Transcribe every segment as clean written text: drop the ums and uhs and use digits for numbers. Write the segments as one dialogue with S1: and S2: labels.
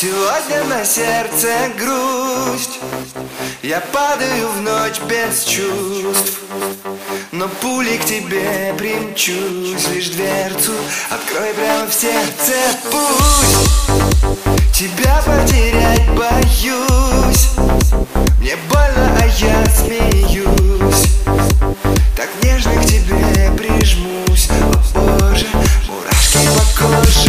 S1: Сегодня на сердце грусть, я падаю в ночь без чувств, но пулей к тебе примчусь. Лишь дверцу открой прямо в сердце, пусть тебя потерять боюсь. Мне больно, а я смеюсь, так нежно к тебе прижмусь. О боже, мурашки по коже.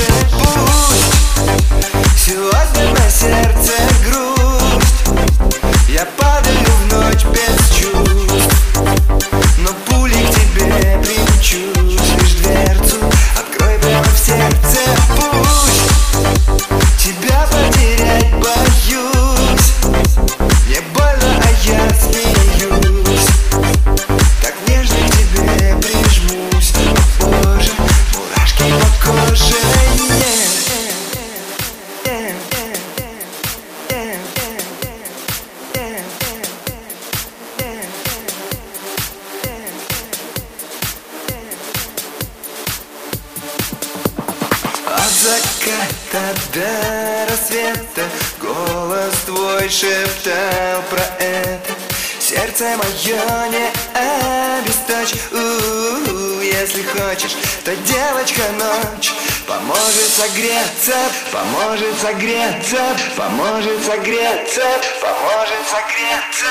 S1: Пусть сегодня на сердце грусть, я падаю в ночь без чувств, но пулей к тебе примчусь. Лишь дверцу открой прямо в сердце, пусть тебя потерять боюсь. Мне больно, а я смеюсь, так нежно к тебе прижмусь. О боже, мурашки по коже. От заката до рассвета голос твой шептал про это. Сердце мое не обесточь. Если хочешь, то девочка ночь поможет согреться, поможет согреться, поможет согреться, поможет согреться.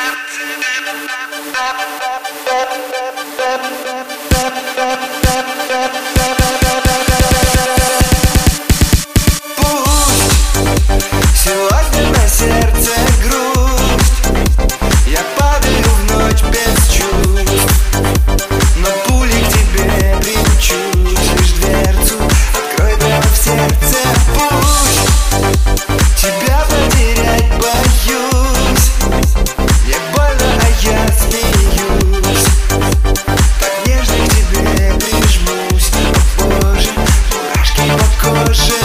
S1: Сегодня на сердце грусть, я падаю в ночь без чувств, но пулей к тебе примчусь. Лишь дверцу открой прямо в сердце, пусть тебя потерять боюсь. Мне больно, а я смеюсь, так нежно к тебе прижмусь. О боже, мурашки по коже.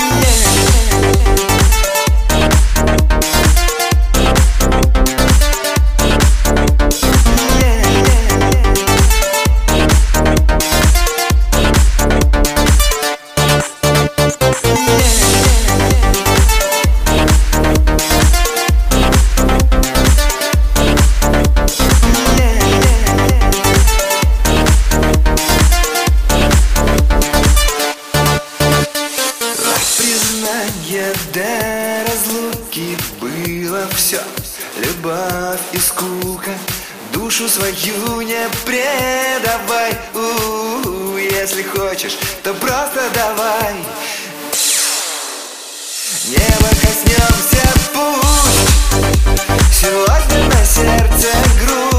S1: До разлуки было все, любовь и скука. Душу свою не предавай. Если хочешь, то просто давай. Небо коснемся, пусть сегодня на сердце грусть.